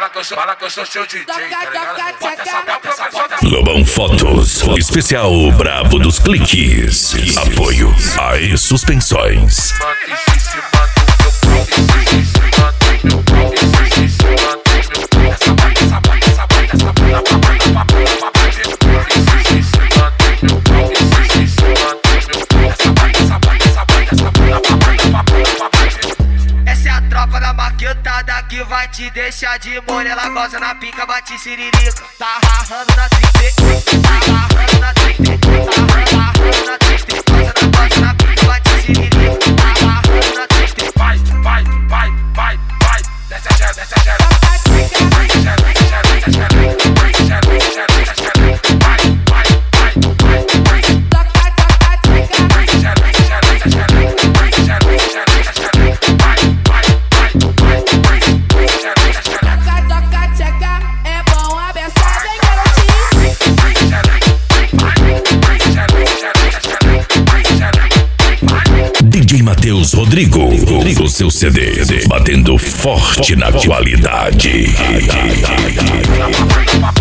que eu sou seu DJ, tá ligado? Bota essa. Lobão Fotos, especial brabo dos cliques. Apoio a Suspensões. Essa é a tropa da maquetada que vai te deixar de molho. Ela goza na pica, bate siririca. Tá rarrando na 30, tá rarrando na 30, tá rarrando na 30. Goza na pica, bate siririca. Tá rarrando na 30. Vai, desce a gera, desce a gera. DJ Matheus Rodrigo, o seu CD, batendo forte na qualidade.